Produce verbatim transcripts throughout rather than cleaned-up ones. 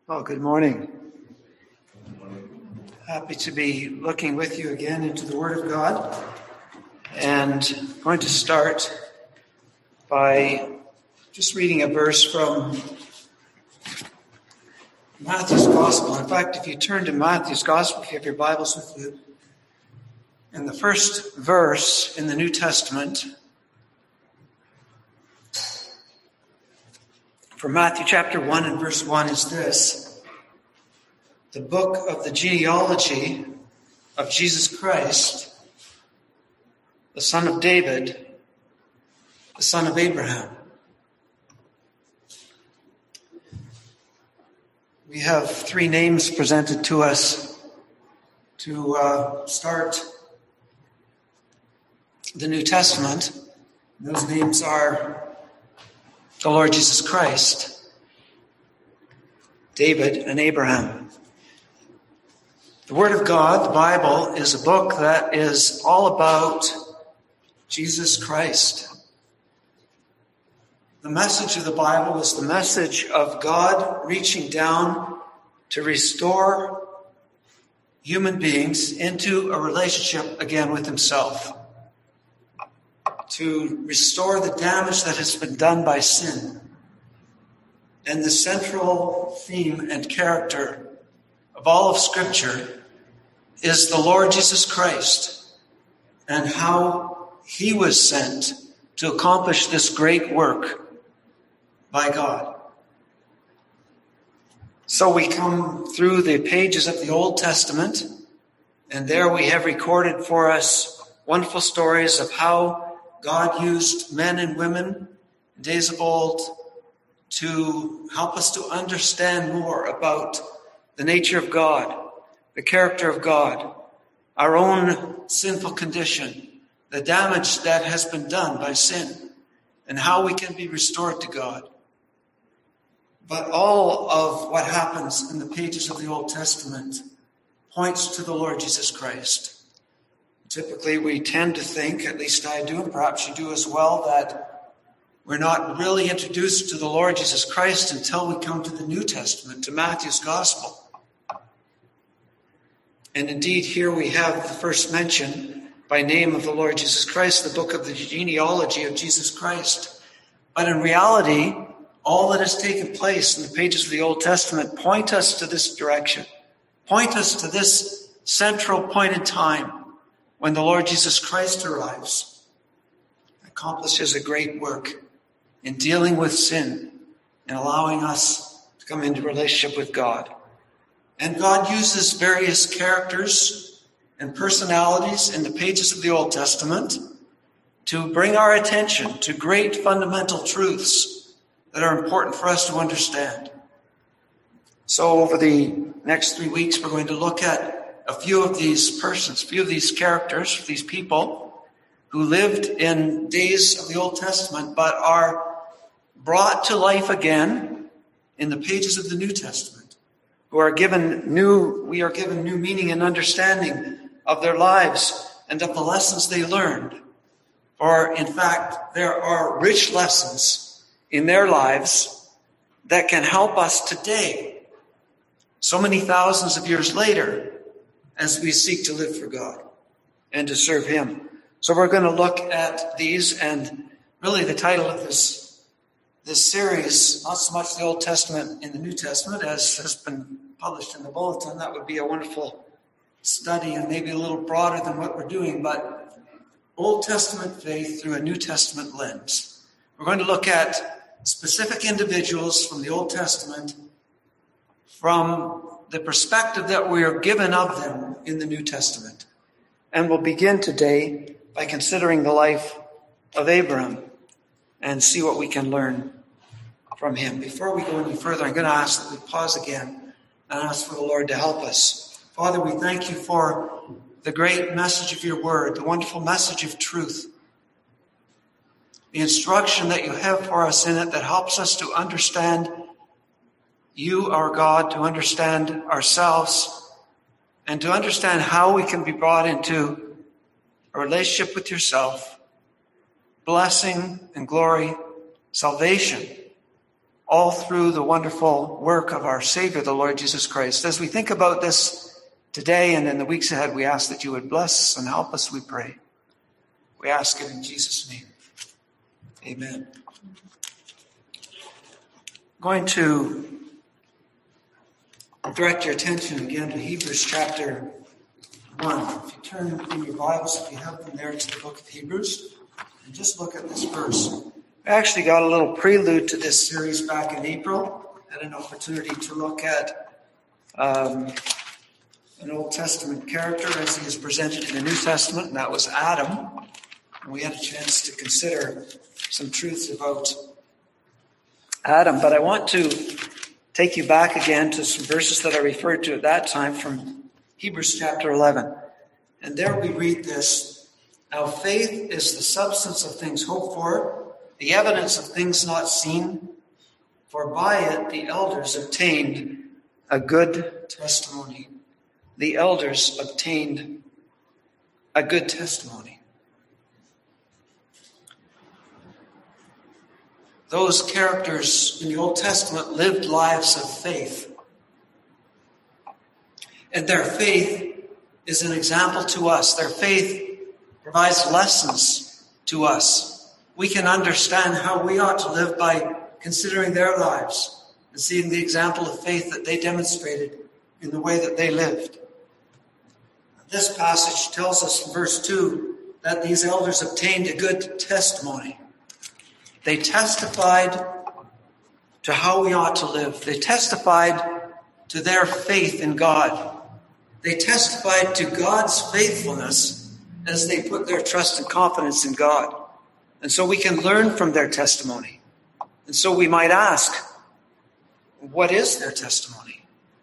Well, good morning. Happy to be looking with you again into the Word of God. And I'm going to start by just reading a verse from Matthew's Gospel. In fact, if you turn to Matthew's Gospel, if you have your Bibles with you, in the first verse in the New Testament, from Matthew chapter one and verse one is this: the book of the genealogy of Jesus Christ, the son of David, the son of Abraham. We have three names presented to us to uh, start the New Testament. Those names are the Lord Jesus Christ, David, and Abraham. The Word of God, the Bible, is a book that is all about Jesus Christ. The message of the Bible is the message of God reaching down to restore human beings into a relationship again with himself, to restore the damage that has been done by sin. And the central theme and character of all of Scripture is the Lord Jesus Christ and how he was sent to accomplish this great work by God. So we come through the pages of the Old Testament, and there we have recorded for us wonderful stories of how God used men and women in days of old to help us to understand more about the nature of God, the character of God, our own sinful condition, the damage that has been done by sin, and how we can be restored to God. But all of what happens in the pages of the Old Testament points to the Lord Jesus Christ. Typically, we tend to think, at least I do, and perhaps you do as well, that we're not really introduced to the Lord Jesus Christ until we come to the New Testament, to Matthew's Gospel. And indeed, here we have the first mention by name of the Lord Jesus Christ, the book of the genealogy of Jesus Christ. But in reality, all that has taken place in the pages of the Old Testament point us to this direction, point us to this central point in time when the Lord Jesus Christ arrives, accomplishes a great work in dealing with sin and allowing us to come into relationship with God. And God uses various characters and personalities in the pages of the Old Testament to bring our attention to great fundamental truths that are important for us to understand. So over the next three weeks, we're going to look at a few of these persons, a few of these characters, these people who lived in days of the Old Testament, but are brought to life again in the pages of the New Testament, who are given new, we are given new meaning and understanding of their lives and of the lessons they learned. For in fact, there are rich lessons in their lives that can help us today, so many thousands of years later, as we seek to live for God and to serve him. So we're going to look at these, and really the title of this, this series, not so much the Old Testament and the New Testament as has been published in the bulletin. That would be a wonderful study and maybe a little broader than what we're doing, but Old Testament faith through a New Testament lens. We're going to look at specific individuals from the Old Testament from the perspective that we are given of them in the New Testament. And we'll begin today by considering the life of Abraham and see what we can learn from him. Before we go any further, I'm going to ask that we pause again and ask for the Lord to help us. Father, we thank you for the great message of your word, the wonderful message of truth, the instruction that you have for us in it that helps us to understand you, our God, to understand ourselves, and to understand how we can be brought into a relationship with yourself, blessing and glory, salvation, all through the wonderful work of our Savior, the Lord Jesus Christ. As we think about this today and in the weeks ahead, we ask that you would bless us and help us, we pray. We ask it in Jesus' name. Amen. I'm going to direct your attention again to Hebrews chapter one. If you turn in your Bibles, if you have them there, to the book of Hebrews, and just look at this verse. I actually got a little prelude to this series back in April. I had an opportunity to look at um, an Old Testament character as he is presented in the New Testament, and that was Adam. And we had a chance to consider some truths about Adam. But I want to take you back again to some verses that I referred to at that time from Hebrews chapter eleven. And there we read this: "Now faith is the substance of things hoped for, the evidence of things not seen, for by it the elders obtained a good testimony." The elders obtained a good testimony. Those characters in the Old Testament lived lives of faith. And their faith is an example to us. Their faith provides lessons to us. We can understand how we ought to live by considering their lives and seeing the example of faith that they demonstrated in the way that they lived. This passage tells us in verse two that these elders obtained a good testimony. They testified to how we ought to live. They testified to their faith in God. They testified to God's faithfulness as they put their trust and confidence in God. And so we can learn from their testimony. And so we might ask, what is their testimony?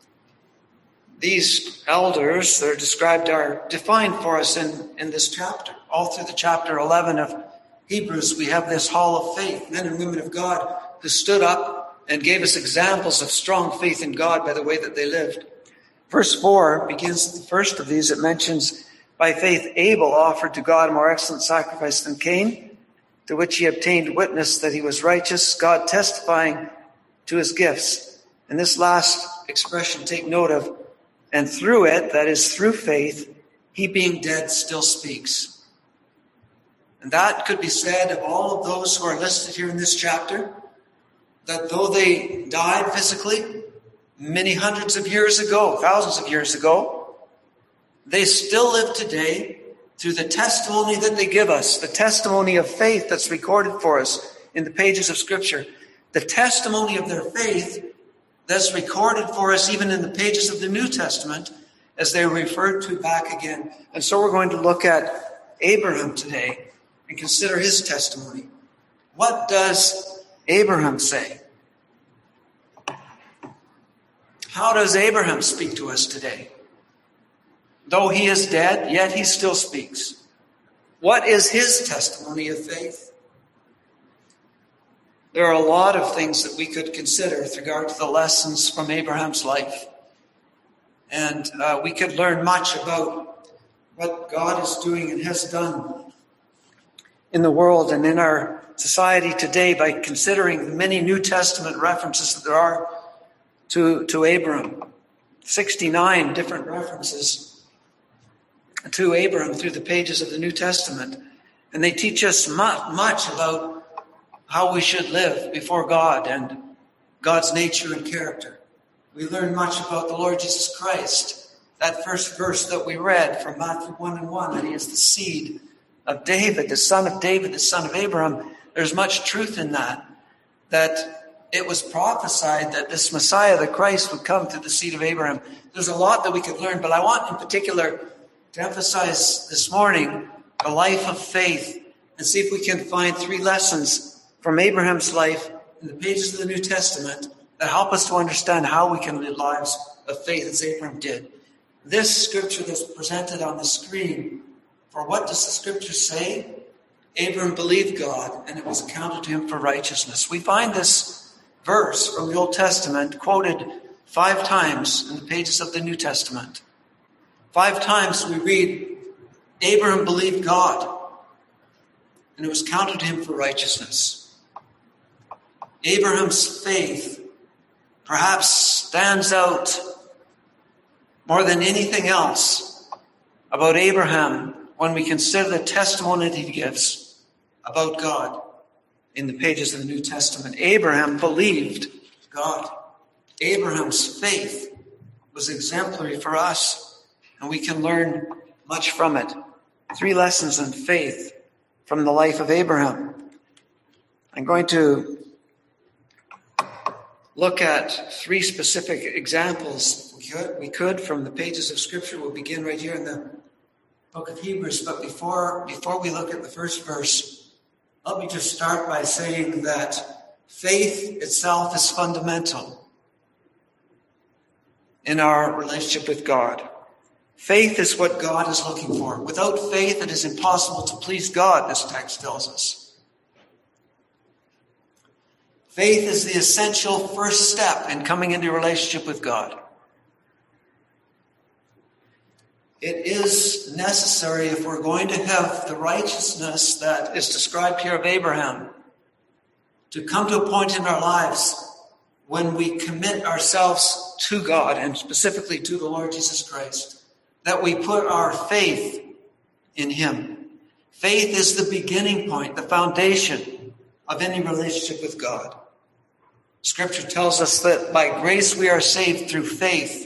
These elders that are described are defined for us in, in this chapter. All through the chapter eleven of Hebrews, we have this hall of faith, men and women of God who stood up and gave us examples of strong faith in God by the way that they lived. Verse four begins the first of these. It mentions, "By faith Abel offered to God a more excellent sacrifice than Cain, to which he obtained witness that he was righteous, God testifying to his gifts." And this last expression, take note of, "And through it," that is through faith, "he being dead still speaks." And that could be said of all of those who are listed here in this chapter, that though they died physically many hundreds of years ago, thousands of years ago, they still live today through the testimony that they give us, the testimony of faith that's recorded for us in the pages of Scripture, the testimony of their faith that's recorded for us even in the pages of the New Testament as they're referred to back again. And so we're going to look at Abraham today and consider his testimony. What does Abraham say? How does Abraham speak to us today? Though he is dead, yet he still speaks. What is his testimony of faith? There are a lot of things that we could consider with regard to the lessons from Abraham's life. And uh, we could learn much about what God is doing and has done in the world and in our society today by considering the many New Testament references that there are to, to Abraham. sixty-nine different references to Abraham through the pages of the New Testament. And they teach us much, much about how we should live before God and God's nature and character. We learn much about the Lord Jesus Christ. That first verse that we read from Matthew one and one, that he is the seed of David, the son of David, the son of Abraham. There's much truth in that, that it was prophesied that this Messiah, the Christ, would come through the seed of Abraham. There's a lot that we could learn, but I want in particular to emphasize this morning the life of faith and see if we can find three lessons from Abraham's life in the pages of the New Testament that help us to understand how we can live lives of faith as Abraham did. This scripture that's presented on the screen, for what does the scripture say? Abraham believed God, and it was accounted to him for righteousness. We find this verse from the Old Testament quoted five times in the pages of the New Testament. Five times we read, Abraham believed God, and it was counted to him for righteousness. Abraham's faith perhaps stands out more than anything else about Abraham when we consider the testimony that he gives about God in the pages of the New Testament. Abraham believed God. Abraham's faith was exemplary for us, and we can learn much from it. Three lessons in faith from the life of Abraham. I'm going to look at three specific examples we could, we could from the pages of Scripture. We'll begin right here in the book of Hebrews. But before, before we look at the first verse, let me just start by saying that faith itself is fundamental in our relationship with God. Faith is what God is looking for. Without faith, it is impossible to please God, this text tells us. Faith is the essential first step in coming into a relationship with God. It is necessary if we're going to have the righteousness that is described here of Abraham to come to a point in our lives when we commit ourselves to God and specifically to the Lord Jesus Christ, that we put our faith in him. Faith is the beginning point, the foundation of any relationship with God. Scripture tells us that by grace we are saved through faith,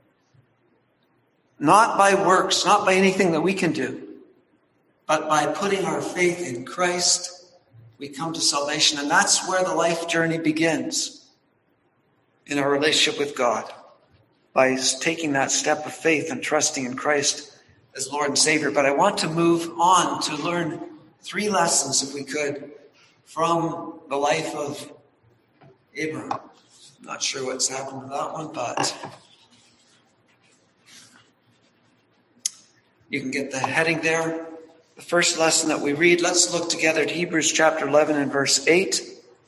not by works, not by anything that we can do, but by putting our faith in Christ, we come to salvation. And that's where the life journey begins, in our relationship with God, by taking that step of faith and trusting in Christ as Lord and Savior. But I want to move on to learn three lessons, if we could, from the life of Abraham. I'm not sure what's happened to that one, but you can get the heading there. The first lesson that we read, let's look together at Hebrews chapter eleven and verse eight.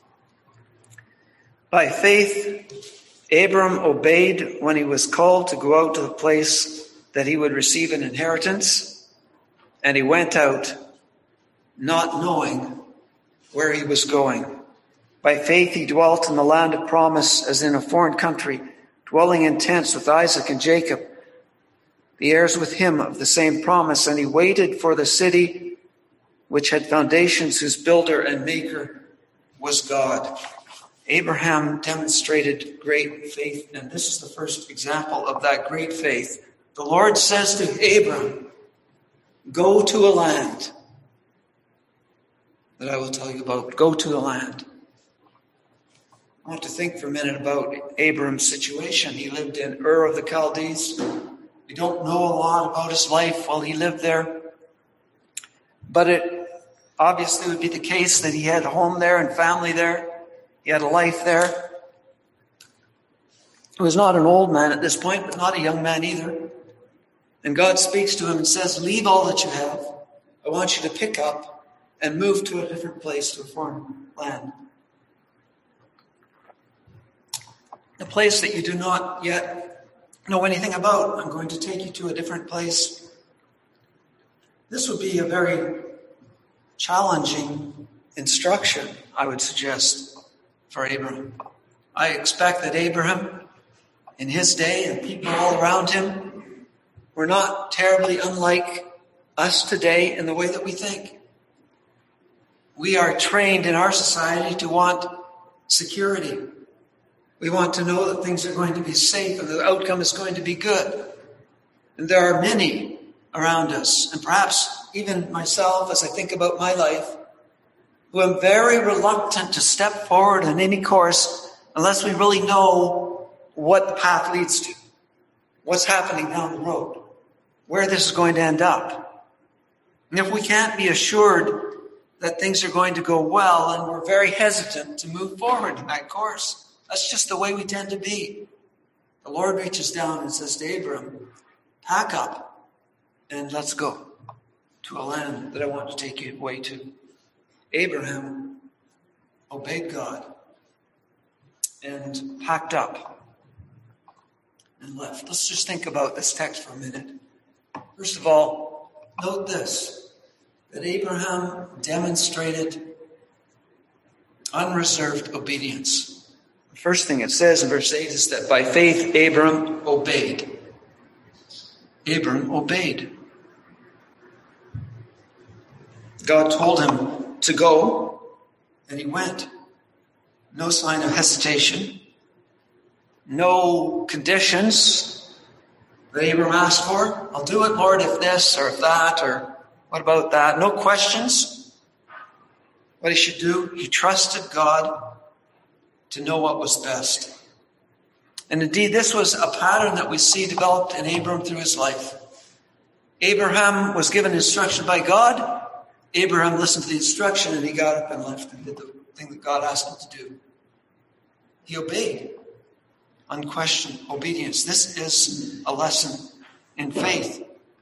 By faith, Abram obeyed when he was called to go out to the place that he would receive an inheritance, and he went out not knowing where he was going. By faith, he dwelt in the land of promise as in a foreign country, dwelling in tents with Isaac and Jacob, the heirs with him of the same promise. And he waited for the city which had foundations, whose builder and maker was God. Abraham demonstrated great faith, and this is the first example of that great faith. The Lord says to Abram, go to a land that I will tell you about. Go to the land. I want to think for a minute about Abram's situation. He lived in Ur of the Chaldees. We don't know a lot about his life while he lived there. But it obviously would be the case that he had a home there and family there. He had a life there. He was not an old man at this point, but not a young man either. And God speaks to him and says, leave all that you have. I want you to pick up and move to a different place, to a foreign land. A place that you do not yet know anything about. I'm going to take you to a different place. This would be a very challenging instruction, I would suggest, for Abraham. I expect that Abraham, in his day, and people all around him, were not terribly unlike us today in the way that we think. We are trained in our society to want security. We want to know that things are going to be safe and the outcome is going to be good. And there are many around us, and perhaps even myself as I think about my life, who am very reluctant to step forward in any course unless we really know what the path leads to, what's happening down the road, where this is going to end up. And if we can't be assured that things are going to go well, then we're very hesitant to move forward in that course. That's just the way we tend to be. The Lord reaches down and says to Abram, pack up and let's go to a land that I want to take you away to. Abraham obeyed God and packed up and left. Let's just think about this text for a minute. First of all, note this, that Abraham demonstrated Unreserved obedience. The first thing it says in verse eight is that by faith Abram obeyed. Abram obeyed. God told him to go, and he went. No sign of hesitation. No conditions that Abram asked for. I'll do it, Lord, if this or if that, or what about that? No questions. What he should do, he trusted God to know what was best. And indeed, this was a pattern that we see developed in Abram through his life. Abraham was given instruction by God. Abraham listened to the instruction, and he got up and left and did the thing that God asked him to do. He obeyed. Unquestioned obedience. This is a lesson in faith.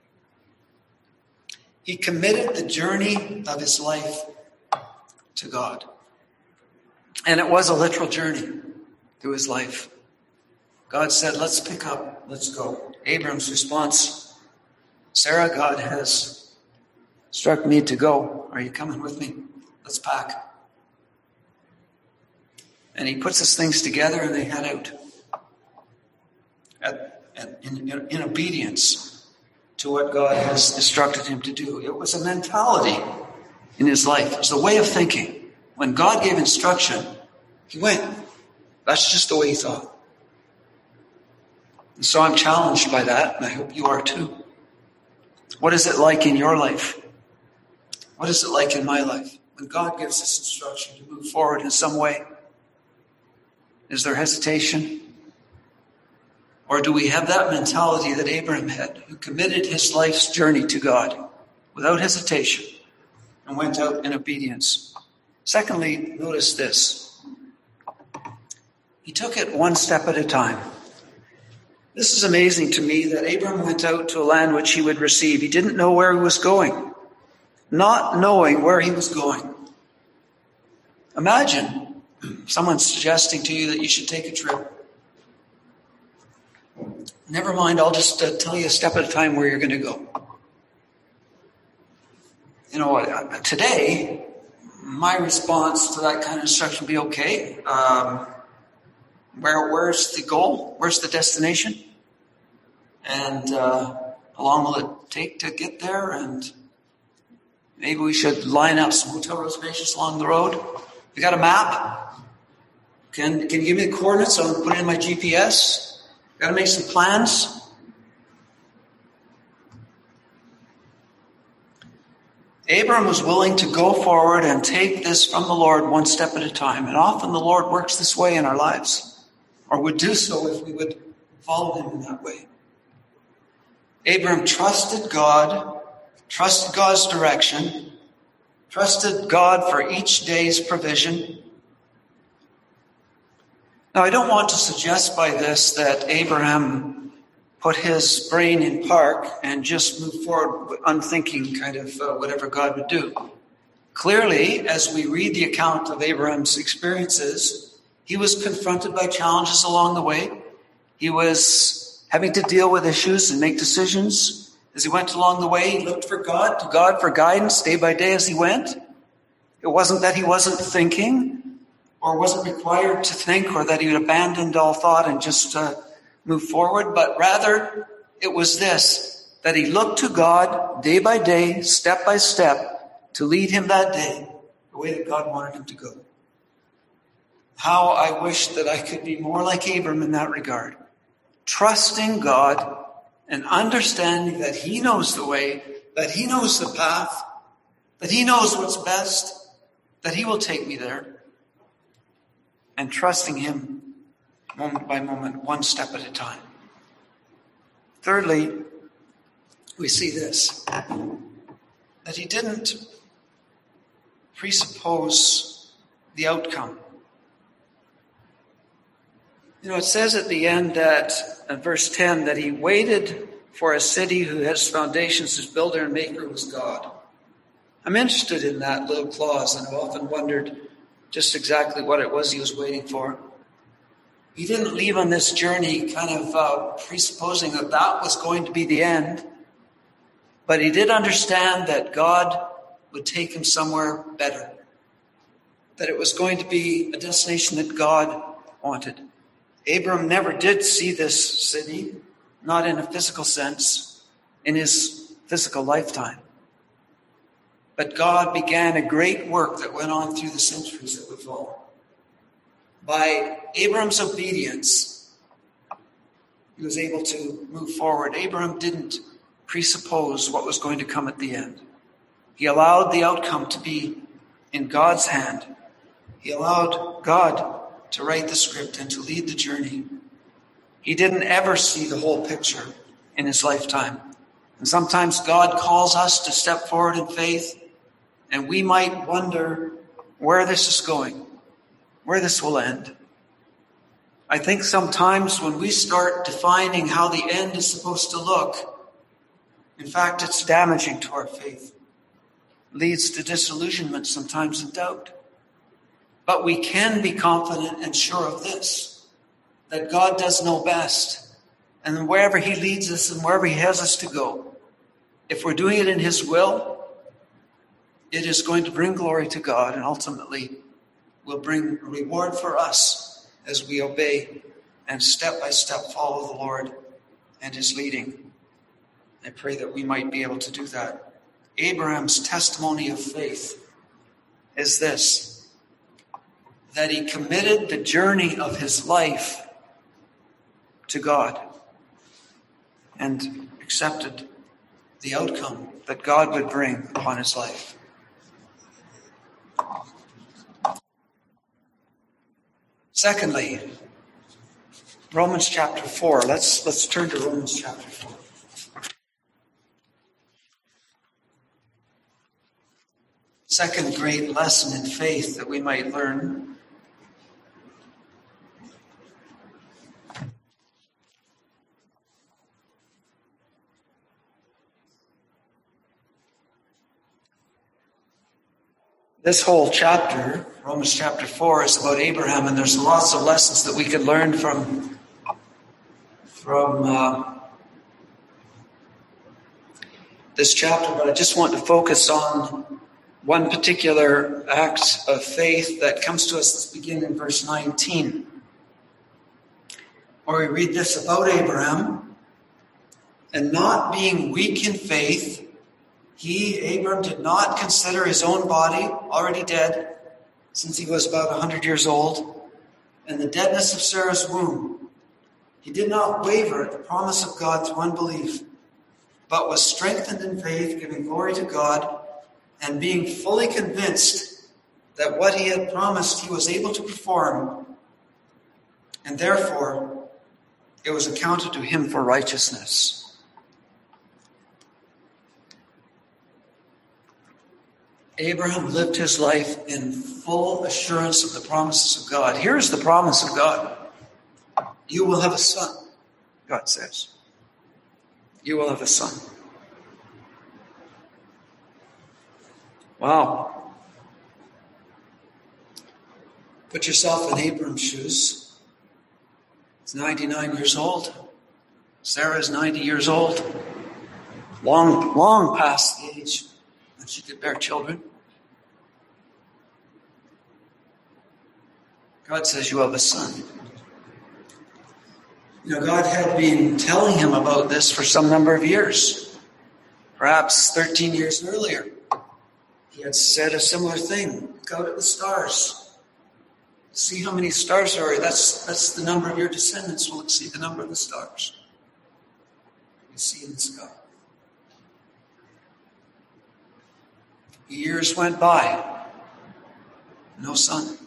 He committed the journey of his life to God. And it was a literal journey through his life. God said, let's pick up, let's go. Abram's response, Sarah, God has struck me to go. Are you coming with me? Let's pack. And he puts his things together and they head out at, at, in, in, in obedience to what God has instructed him to do. It was a mentality in his life. It was a way of thinking. When God gave instruction, he went. That's just the way he thought. And so I'm challenged by that, and I hope you are too. What is it like in your life? What is it like in my life? When God gives us instruction to move forward in some way, is there hesitation? Or do we have that mentality that Abraham had, who committed his life's journey to God without hesitation and went out in obedience? Secondly, notice this. He took it one step at a time. This is amazing to me that Abraham went out to a land which he would receive. He didn't know where he was going. Not knowing where he was going. Imagine someone suggesting to you that you should take a trip. Never mind, I'll just uh, tell you a step at a time where you're going to go. You know, uh, today, my response to that kind of instruction would be, okay, um, where, where's the goal? Where's the destination? And uh, how long will it take to get there? And maybe we should line up some hotel reservations along the road. You got a map? Can, can you give me the coordinates? I'll put it in my G P S. Got to make some plans. Abram was willing to go forward and take this from the Lord one step at a time. And often the Lord works this way in our lives, or would do so if we would follow him in that way. Abram trusted God, trusted God's direction, trusted God for each day's provision. Now, I don't want to suggest by this that Abraham put his brain in park and just moved forward unthinking kind of uh, whatever God would do. Clearly, as we read the account of Abraham's experiences, he was confronted by challenges along the way. He was having to deal with issues and make decisions. As he went along the way, he looked for God, to God for guidance day by day as he went. It wasn't that he wasn't thinking or wasn't required to think, or that he had abandoned all thought and just uh, moved forward, but rather it was this, that he looked to God day by day, step by step, to lead him that day the way that God wanted him to go. How I wish that I could be more like Abram in that regard, trusting God and understanding that he knows the way, that he knows the path, that he knows what's best, that he will take me there. And trusting him moment by moment, one step at a time. Thirdly, we see this, that he didn't presuppose the outcome. You know, it says at the end that, in verse ten, that he waited for a city who has foundations, whose builder and maker was God. I'm interested in that little clause, and I've often wondered just exactly what it was he was waiting for. He didn't leave on this journey kind of uh, presupposing that that was going to be the end, but he did understand that God would take him somewhere better. that it was going to be a destination that God wanted. Abram never did see this city, not in a physical sense, in his physical lifetime. But God began a great work that went on through the centuries that would follow. By Abram's obedience, he was able to move forward. Abram didn't presuppose what was going to come at the end. He allowed the outcome to be in God's hand. He allowed God to write the script and to lead the journey. He didn't ever see the whole picture in his lifetime. And sometimes God calls us to step forward in faith, and we might wonder where this is going, where this will end. I think sometimes when we start defining how the end is supposed to look, in fact, it's damaging to our faith. It leads to disillusionment sometimes and doubt. But we can be confident and sure of this, that God does know best. And wherever he leads us and wherever he has us to go, if we're doing it in his will, it is going to bring glory to God and ultimately will bring a reward for us as we obey and step by step follow the Lord and his leading. I pray that we might be able to do that. Abraham's testimony of faith is this, that he committed the journey of his life to God and accepted the outcome that God would bring upon his life. Secondly, Romans chapter four. Let's let's turn to Romans chapter four. Second great lesson in faith that we might learn. This whole chapter, Romans chapter four, is about Abraham, and there's lots of lessons that we could learn from, from uh, this chapter, but I just want to focus on one particular act of faith that comes to us. Let's begin in verse nineteen, where we read this about Abraham, and not being weak in faith, he, Abram, did not consider his own body already dead, since he was about a hundred years old, and the deadness of Sarah's womb. He did not waver at the promise of God through unbelief, but was strengthened in faith, giving glory to God, and being fully convinced that what he had promised he was able to perform, and therefore it was accounted to him for righteousness. Abraham lived his life in full assurance of the promises of God. Here's the promise of God. You will have a son, God says. You will have a son. Wow. Put yourself in Abram's shoes. He's ninety-nine years old. Sarah's ninety years old. Long, long past the age when she could bear children. God says you have a son. You know, God had been telling him about this for some number of years. Perhaps thirteen years earlier. He had said a similar thing. Look out at the stars. See how many stars there are. That's, that's the number of your descendants will exceed the number of the stars you see in the sky. Years went by. No son.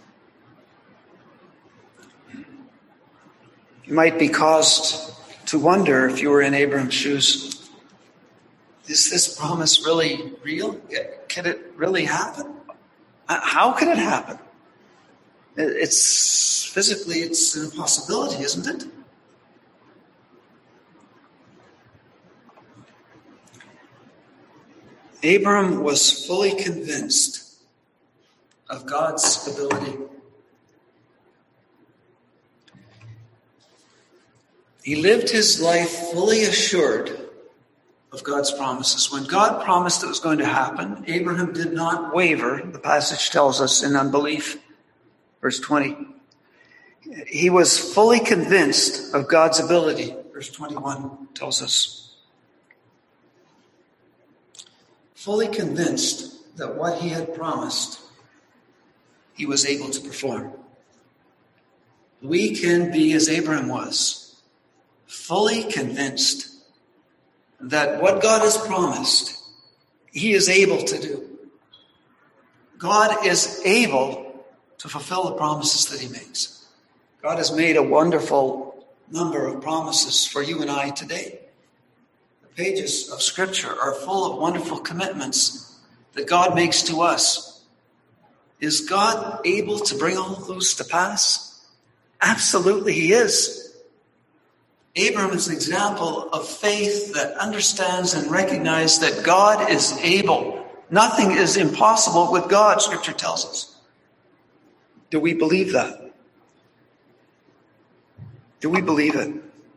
You might be caused to wonder, if you were in Abram's shoes, is this promise really real? Can it really happen? How can it happen? It's physically, it's an impossibility, isn't it? Abram was fully convinced of God's ability. He lived his life fully assured of God's promises. When God promised it was going to happen, Abraham did not waver, the passage tells us, in unbelief. Verse twenty. He was fully convinced of God's ability. Verse twenty-one tells us. Fully convinced that what he had promised, he was able to perform. We can be as Abraham was, fully convinced that what God has promised, he is able to do. God is able to fulfill the promises that he makes. God has made a wonderful number of promises for you and I today. The pages of Scripture are full of wonderful commitments that God makes to us. Is God able to bring all those to pass? Absolutely, he is. Abraham is an example of faith that understands and recognizes that God is able. Nothing is impossible with God, Scripture tells us. Do we believe that? Do we believe it?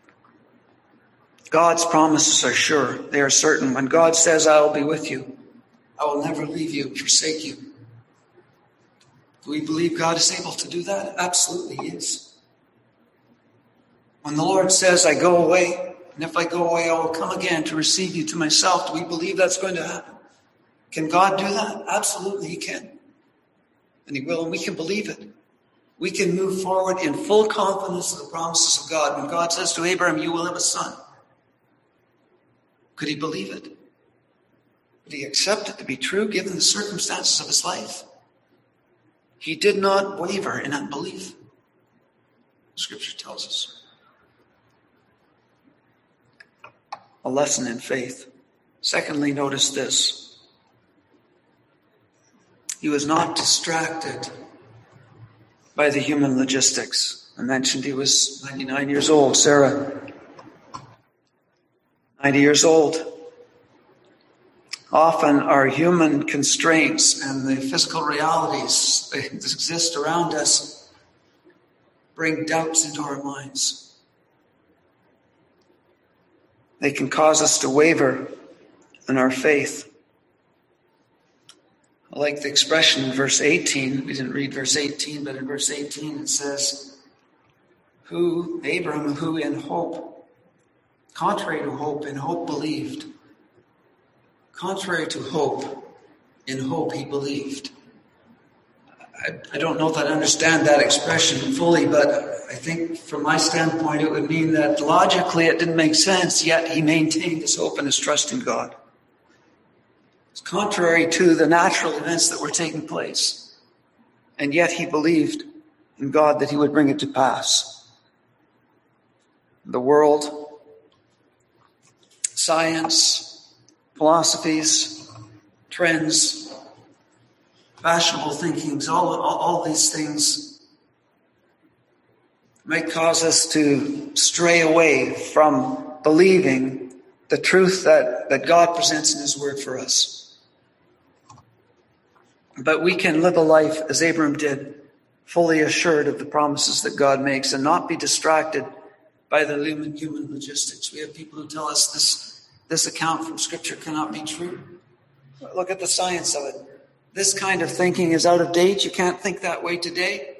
God's promises are sure. They are certain. When God says, I will be with you, I will never leave you, forsake you. Do we believe God is able to do that? Absolutely, he is. When the Lord says, I go away, and if I go away, I will come again to receive you to myself, do we believe that's going to happen? Can God do that? Absolutely, he can. And he will, and we can believe it. We can move forward in full confidence of the promises of God. When God says to Abraham, you will have a son. Could he believe it? Would he accept it to be true given the circumstances of his life? He did not waver in unbelief. Scripture tells us. A lesson in faith. Secondly, notice this. He was not distracted by the human logistics. I mentioned he was ninety-nine years old. Sarah, ninety years old. Often our human constraints and the physical realities that exist around us bring doubts into our minds. They can cause us to waver in our faith. I like the expression in verse eighteen. We didn't read verse eighteen, but in verse eighteen it says, who, Abraham, who in hope, contrary to hope, in hope believed. Contrary to hope, in hope he believed. I, I don't know that I understand that expression fully, but I think from my standpoint it would mean that logically it didn't make sense, yet he maintained his hope and his trust in God. It's contrary to the natural events that were taking place, and yet he believed in God that he would bring it to pass. The world, science, philosophies, trends, fashionable thinkings, all, all, all these things might cause us to stray away from believing the truth that, that God presents in his word for us. But we can live a life as Abraham did, fully assured of the promises that God makes and not be distracted by the human, human logistics. We have people who tell us this, this account from Scripture cannot be true. Look at the science of it. This kind of thinking is out of date. You can't think that way today.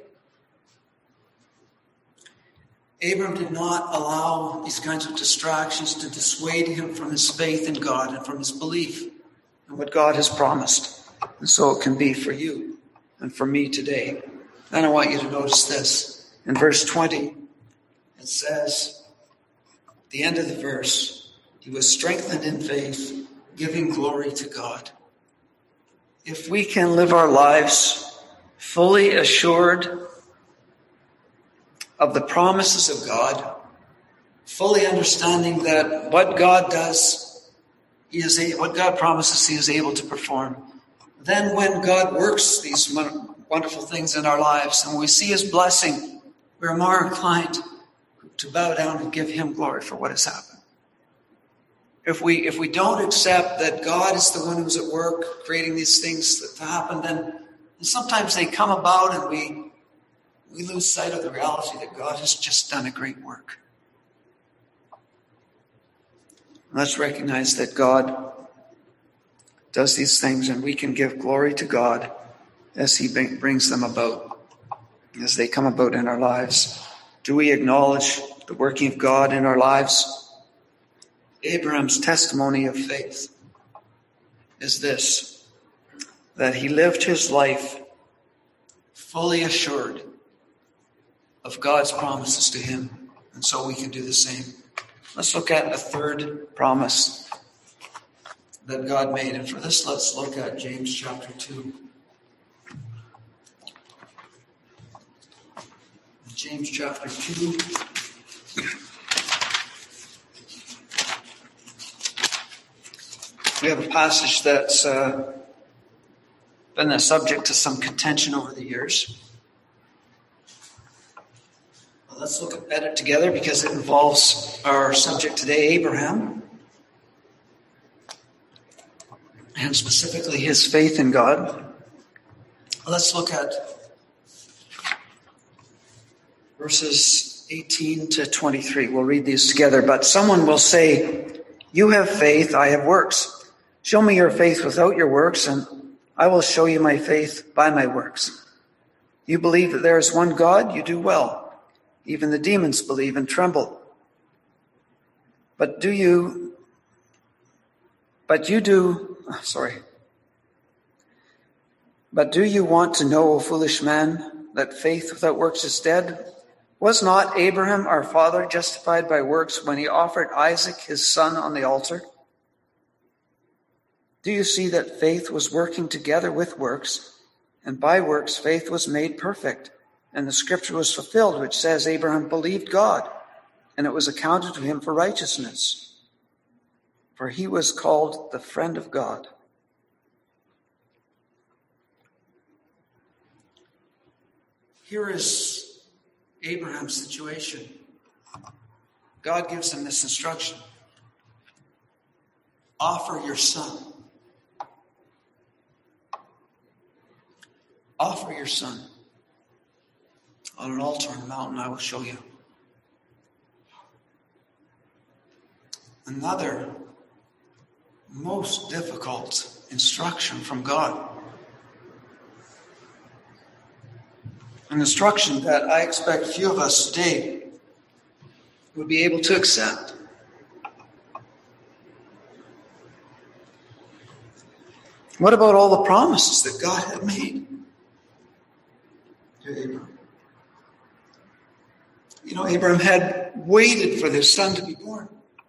Abram did not allow these kinds of distractions to dissuade him from his faith in God and from his belief in what God has promised. And so it can be for you and for me today. Then I want you to notice this. In verse twenty, it says, at the end of the verse, he was strengthened in faith, giving glory to God. If we can live our lives fully assured of the promises of God, fully understanding that what God does, he is a, what God promises he is able to perform. Then when God works these wonderful things in our lives and we see his blessing, we're more inclined to bow down and give him glory for what has happened. If we if we don't accept that God is the one who's at work creating these things to happen, then sometimes they come about and we we lose sight of the reality that God has just done a great work. Let's recognize that God does these things, and we can give glory to God as he brings them about, as they come about in our lives. Do we acknowledge the working of God in our lives? Abraham's testimony of faith is this, that he lived his life fully assured of God's promises to him, and so we can do the same. Let's look at a third promise that God made, and for this let's look at James chapter two. James chapter two. We have a passage that's uh, been the subject to some contention over the years. Well, let's look at it together because it involves our subject today, Abraham, and specifically his faith in God. Let's look at verses eighteen to twenty-three. We'll read these together. But someone will say, "You have faith, I have works. Show me your faith without your works, and I will show you my faith by my works. You believe that there is one God, you do well. Even the demons believe and tremble. But do you, but you do, sorry. But do you want to know, O foolish man, that faith without works is dead? Was not Abraham, our father, justified by works when he offered Isaac, his son, on the altar? Do you see that faith was working together with works, and by works faith was made perfect? And the scripture was fulfilled, which says, Abraham believed God, and it was accounted to him for righteousness. For he was called the friend of God. Here is Abraham's situation. God gives him this instruction. Offer your son. Offer your son on an altar on a mountain, I will show you. Another most difficult instruction from God. An instruction that I expect few of us today would be able to accept. What about all the promises that God had made to Abraham? You know, Abraham had waited for this son to be born.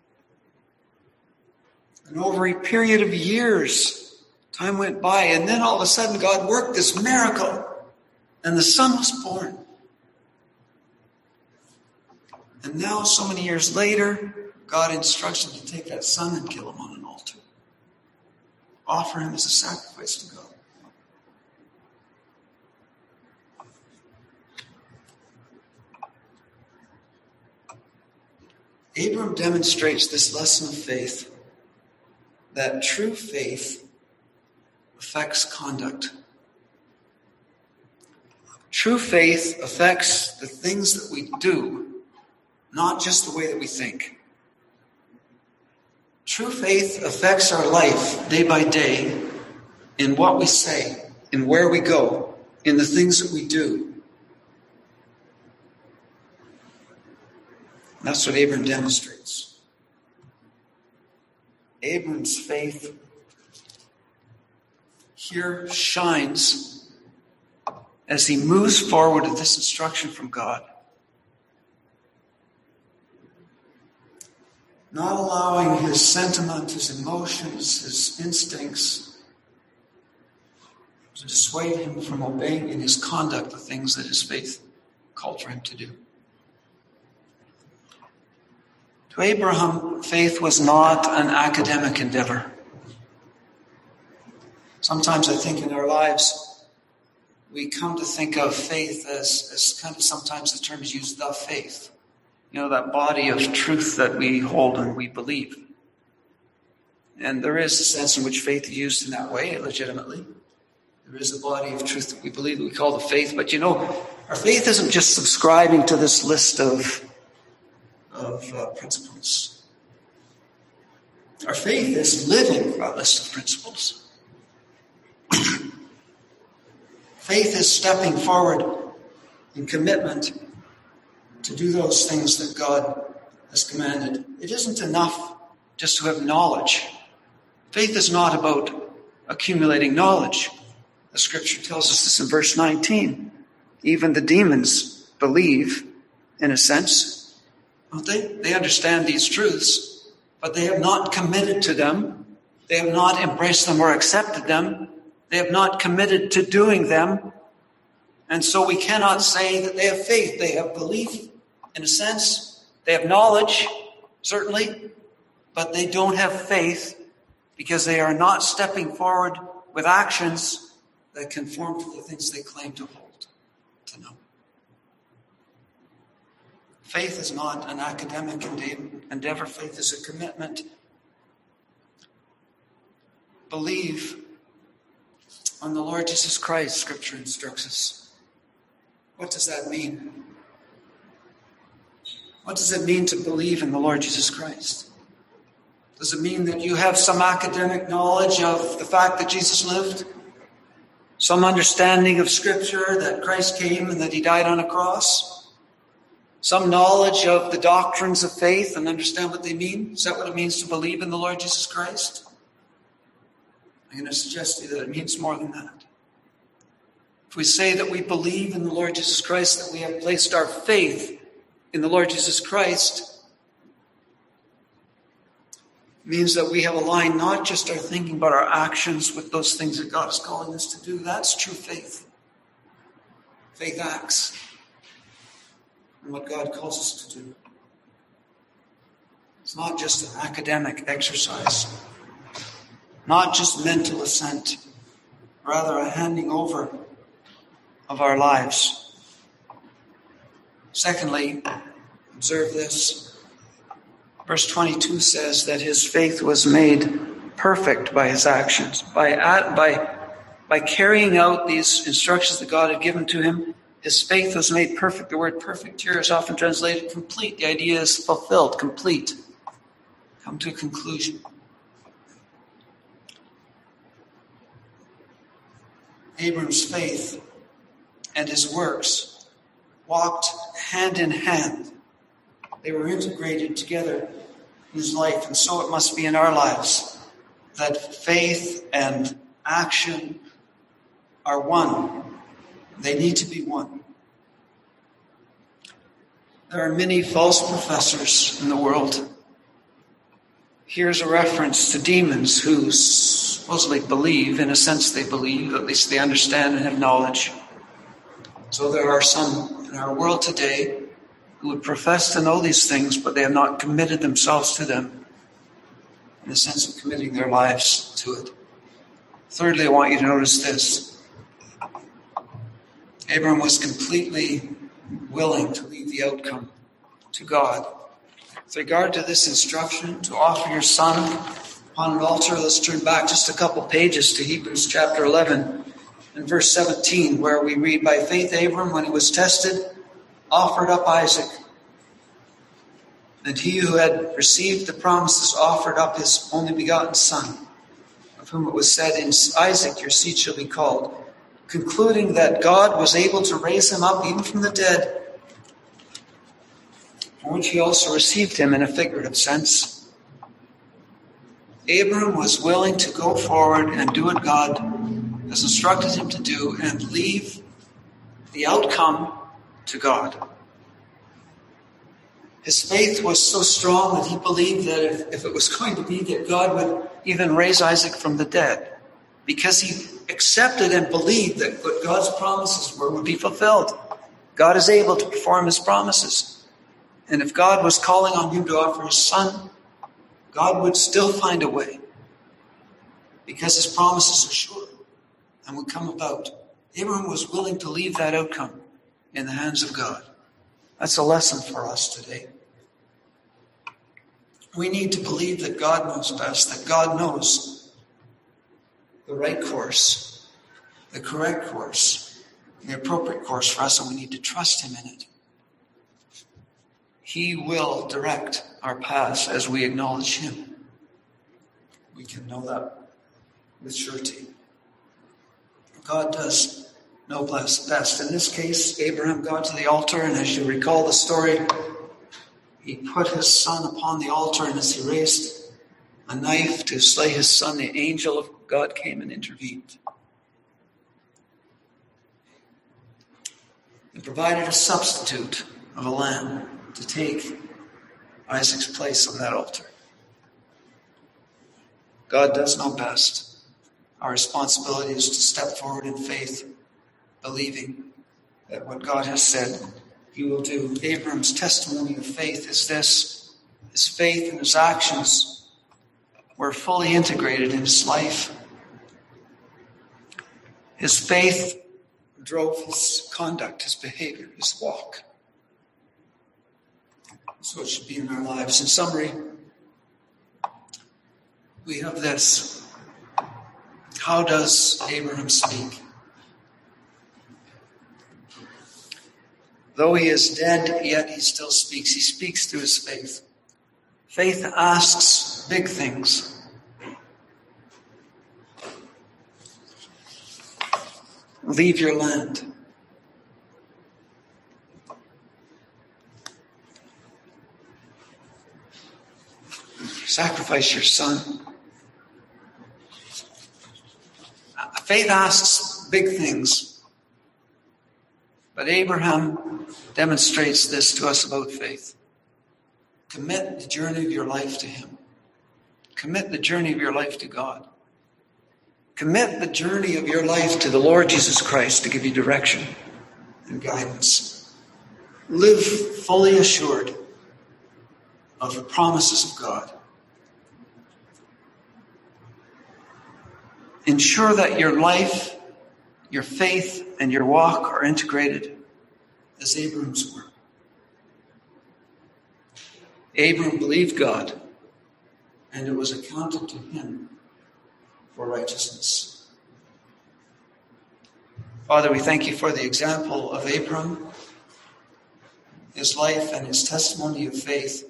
And over a period of years, time went by, and then all of a sudden God worked this miracle, and the son was born. And now, so many years later, God instructs him to take that son and kill him on an altar. Offer him as a sacrifice to God. Abram demonstrates this lesson of faith, that true faith affects conduct. True faith affects the things that we do, not just the way that we think. True faith affects our life day by day in what we say, in where we go, in the things that we do. And that's what Abram demonstrates. Abram's faith here shines as he moves forward with this instruction from God. Not allowing his sentiment, his emotions, his instincts to dissuade him from obeying in his conduct the things that his faith called for him to do. To Abraham, faith was not an academic endeavor. Sometimes I think in our lives, we come to think of faith as, as kind of sometimes the term is used, the faith. You know, that body of truth that we hold and we believe. And there is a sense in which faith is used in that way, legitimately. There is a body of truth that we believe that we call the faith. But you know, our faith isn't just subscribing to this list of, of uh, principles. Our faith is living our list of principles. Faith is stepping forward in commitment to do those things that God has commanded. It isn't enough just to have knowledge. Faith is not about accumulating knowledge. The scripture tells us this in verse nineteen. Even the demons believe, in a sense, don't they? They understand these truths, but they have not committed to them. They have not embraced them or accepted them. They have not committed to doing them. And so we cannot say that they have faith. They have belief, in a sense. They have knowledge, certainly, but they don't have faith because they are not stepping forward with actions that conform to the things they claim to hold, to know. Faith is not an academic endeavor. Faith is a commitment. Believe on the Lord Jesus Christ, Scripture instructs us. What does that mean? What does it mean to believe in the Lord Jesus Christ? Does it mean that you have some academic knowledge of the fact that Jesus lived? Some understanding of Scripture that Christ came and that he died on a cross? Some knowledge of the doctrines of faith and understand what they mean? Is that what it means to believe in the Lord Jesus Christ? I'm going to suggest to you that it means more than that. If we say that we believe in the Lord Jesus Christ, that we have placed our faith in the Lord Jesus Christ, it means that we have aligned not just our thinking, but our actions with those things that God is calling us to do. That's true faith. Faith acts in what God calls us to do. It's not just an academic exercise, not just mental assent, rather a handing over of our lives. Secondly, observe this. Verse twenty-two says that his faith was made perfect by his actions. By, by, by carrying out these instructions that God had given to him, his faith was made perfect. The word perfect here is often translated complete. The idea is fulfilled, complete. Come to a conclusion. Abram's faith and his works walked hand in hand. They were integrated together in his life, and so it must be in our lives that faith and action are one. They need to be one. There are many false professors in the world. Here's a reference to demons who supposedly believe, in a sense they believe, at least they understand and have knowledge. So there are some in our world today who would profess to know these things, but they have not committed themselves to them in the sense of committing their lives to it. Thirdly, I want you to notice this. Abram was completely willing to leave the outcome to God. With regard to this instruction to offer your son upon an altar, let's turn back just a couple pages to Hebrews chapter eleven and verse seventeen, where we read, by faith Abram, when he was tested, offered up Isaac. And he who had received the promises offered up his only begotten son, of whom it was said, in Isaac your seed shall be called, concluding that God was able to raise him up even from the dead, from which he also received him in a figurative sense. Abram was willing to go forward and do what God has instructed him to do and leave the outcome to God. His faith was so strong that he believed that if, if it was going to be that God would even raise Isaac from the dead, because he accepted and believed that what God's promises were would be fulfilled. God is able to perform his promises. And if God was calling on him to offer his son, God would still find a way, because his promises are sure and would come about. Abraham was willing to leave that outcome in the hands of God. That's a lesson for us today. We need to believe that God knows best, that God knows the right course, the correct course, the appropriate course for us, and we need to trust him in it. He will direct our paths as we acknowledge him. We can know that with surety. God does know best. In this case, Abraham got to the altar, and as you recall the story, he put his son upon the altar, and as he raised a knife to slay his son, the angel of God came and intervened. And provided a substitute of a lamb to take Isaac's place on that altar. God does know best. Our responsibility is to step forward in faith, believing that what God has said he will do. Abraham's testimony of faith is this. His faith and his actions were fully integrated in his life. His faith drove his conduct, his behavior, his walk. So it should be in our lives. In summary, we have this. How does Abraham speak? Though he is dead, yet he still speaks. He speaks through his faith. Faith asks big things. Leave your land. Sacrifice your son. Faith asks big things. But Abraham demonstrates this to us about faith. Commit the journey of your life to him. Commit the journey of your life to God. Commit the journey of your life to the Lord Jesus Christ to give you direction and guidance. Live fully assured of the promises of God. Ensure that your life, your faith, and your walk are integrated as Abraham's were. Abraham believed God, and it was accounted to him for righteousness. Father, we thank you for the example of Abraham, his life and his testimony of faith.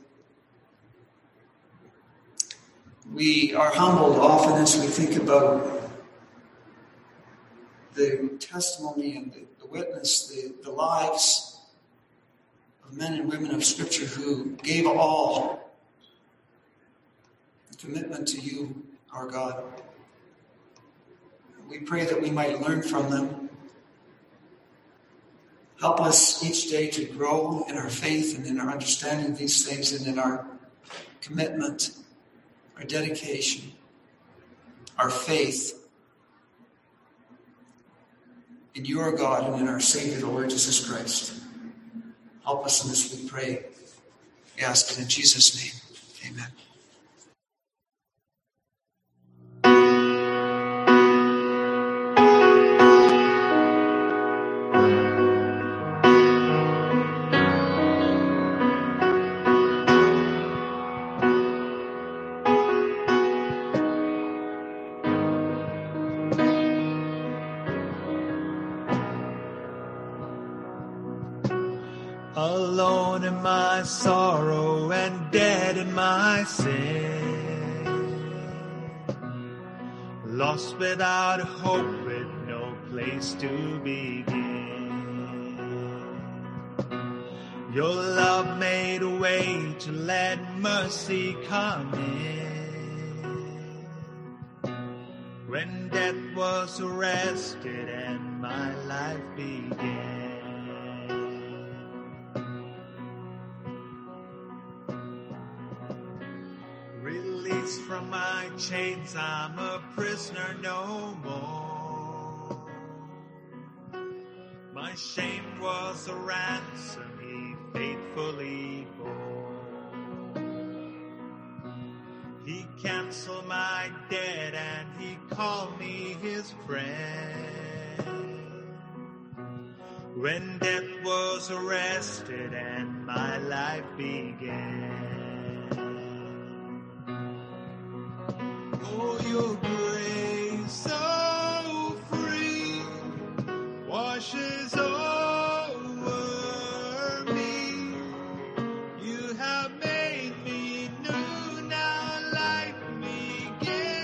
We are humbled often as we think about the testimony and the, the witness, the, the lives of men and women of Scripture who gave all the commitment to you, our God. We pray that we might learn from them. Help us each day to grow in our faith and in our understanding of these things and in our commitment, our dedication, our faith in your God and in our Savior, the Lord Jesus Christ. Help us in this, we pray. We ask it in Jesus' name. Amen. Alone in my sorrow and dead in my sin, lost without hope with no place to begin. Your love made a way to let mercy come in. When death was arrested and my life began. From my chains, I'm a prisoner no more. My shame was a ransom he faithfully bore. He canceled my debt and he called me his friend. When death was arrested and my life began. Oh, your grace so free washes over me. You have made me new, now life begins.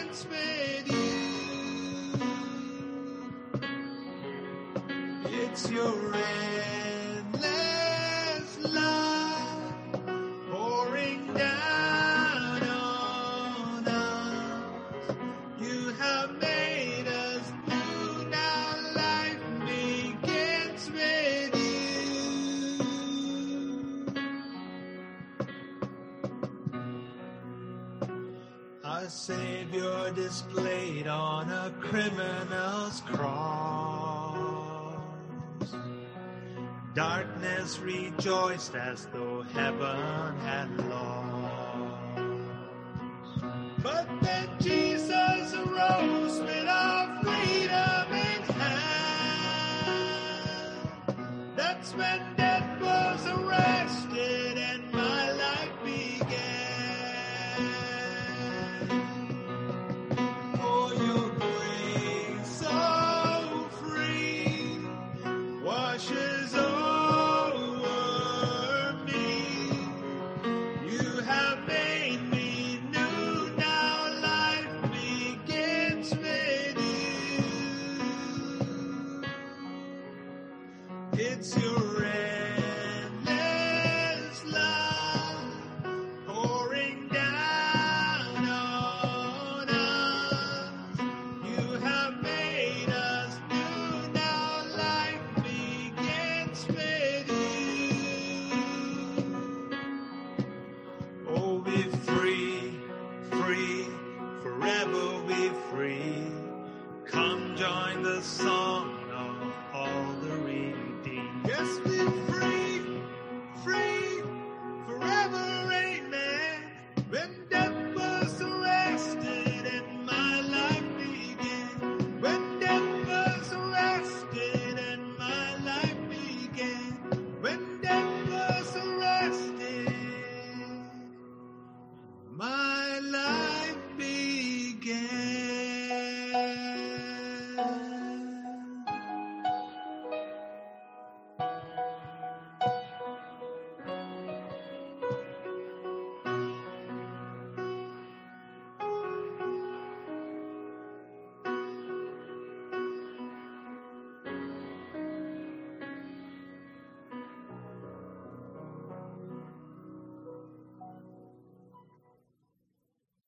the Savior displayed on a criminal's cross. Darkness rejoiced as though heaven had lost. But